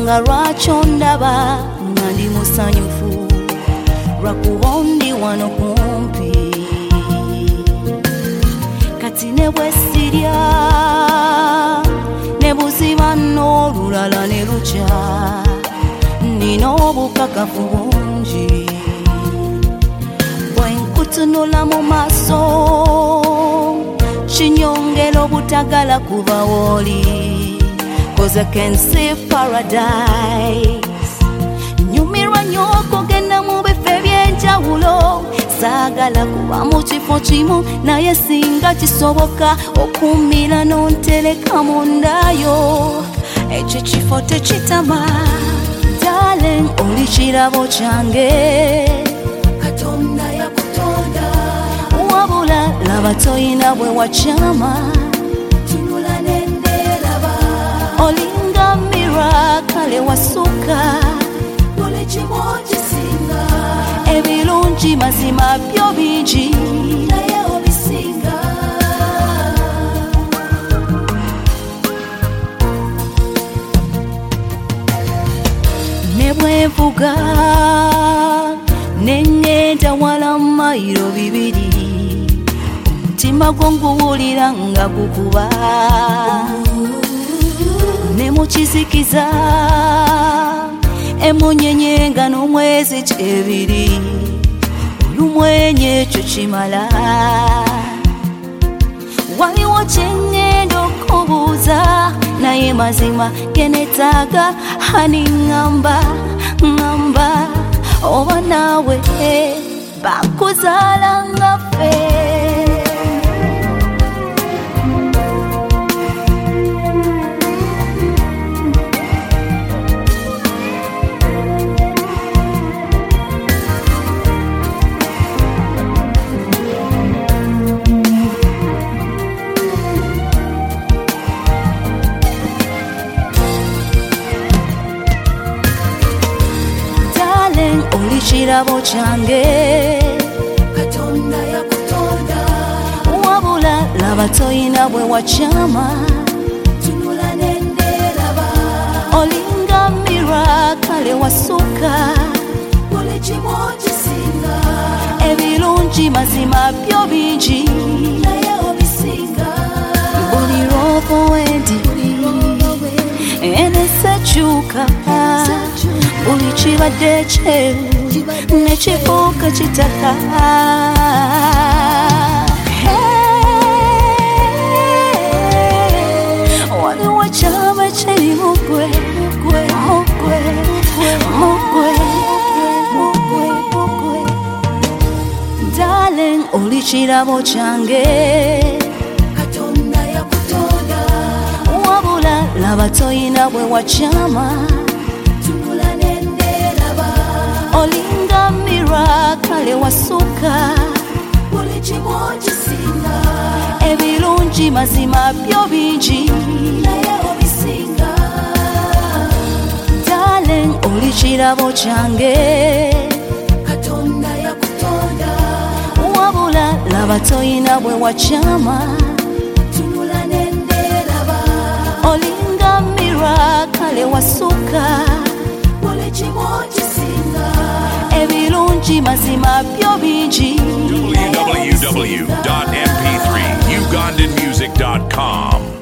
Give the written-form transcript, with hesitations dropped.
nsonga lwaki ondaba nga ndi musanyufu lwakuba ndi wano kumpi kati ne bwe sirya ne buziba n'olulala ne lukya nina obukakafu bungi bwe nkutunula mu maaso kinyongera obutagala kuba woli 'cause I can see paradise nyumirwa nnyo okugenda mu bifo eby'enjawulo saagala kuba mu kifo kimu naye singa kisoboka okumira n'ontereka mundayo ekyo kifo tekitama darling oli kirabo kyange Katonda yakutonda wabula laba toyina bwe wakyama tunula nenderaba olinga miracle wasuka buli kimu kisinga ebirungi mazima byo bingi naye obisinga ne bwenvuga nengenda wala mayiro bibiri omutima gwo nguwulira nga gukuba ne mukizikiza emunyenye nga n'omwezi kyebiri olumwenye ekyo kimala waliwo kyengenda okubuuza naye mazima genetaaga hani ngamba oba naawe bakuzaala nga ffe oli kirabo kyange Katonda yakutonda wabula laba toyina bwe wakyama tunula nenderaba olinga miracle wasuka buli kimu kisinga ebirungi mazima byo bingi naye obisinga buli robo wendi enesekyuka buli kibadde kyeru nekifuuka kitaka waliwo kyaba kiri mugwe darling oli kirabo kyange Katonda yakutonda wabula laba toyina bwe wakyama olinga miracle wasuka buli kimu kisinga ebirungi mazima byo bingi naye obisinga darling oli kirabo kyange Katonda yakutonda wabula laba toyina bwe wakyama tunula nenderaba olinga miracle wasuka buli kimu kisinga ebirungi mazima byo bingi www.mp3ugandanmusic.com